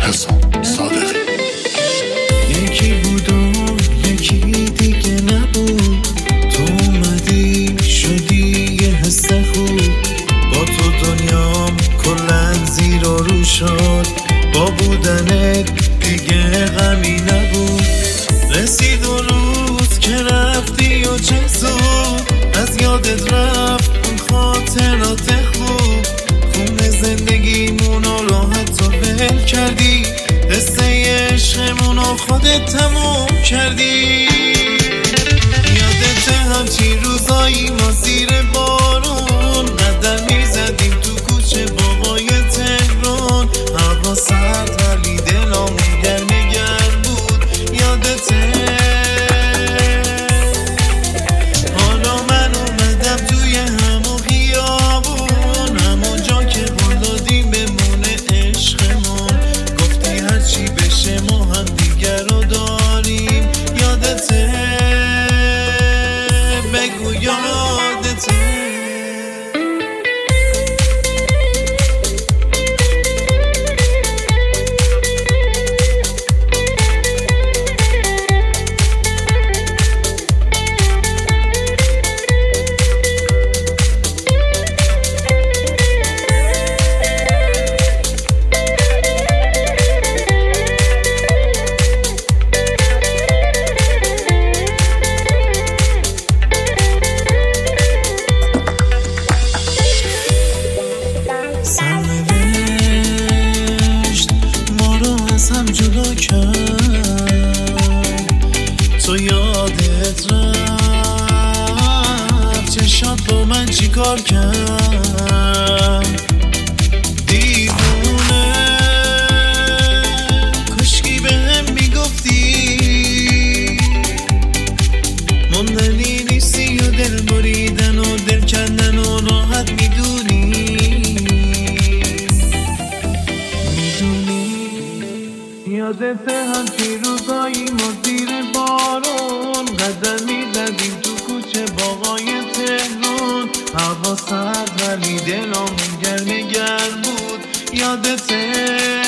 حسام صادقی. یکی بود و یکی دیگه نبود، تو اومدی شدی یه حس خوب، با تو دنیام کلن زیر و رو شد، با بودنت دیگه غمی نبود. رسید و روز که رفتی و چه زود از یادت رفت اون خاطرات خوب، خون زندگیمونو راحت و ول کردی، قصه عشقمونو خودت تموم کردی. یادت همچی روزایی ما زیر بارون قدم میزدیم تو کوچه باغای تهران، هوا سرد ولی دلامون گرم گرم بود. یادته حالا من اومدم توی همون خیابون، همون جا که قول دادیم بمونه عشقمون، گفتی هرچی بشه ما هم دیگر رو داریم. یادته بگو یادته. سرنوشت ما رو از هم جدا کرد، تو یادت رفت چشات با من چی کار کرد. دیوونه کشکی به هم میگفتی موندنی نیستی و دل بریدن و دل کندن و راحت میدونی. یادت همچی روزایی ما زیر بارون قدم میزدیم تو کوچه باغای تهران، هوا سرد ولی دلامون گرم گرم بود. یادته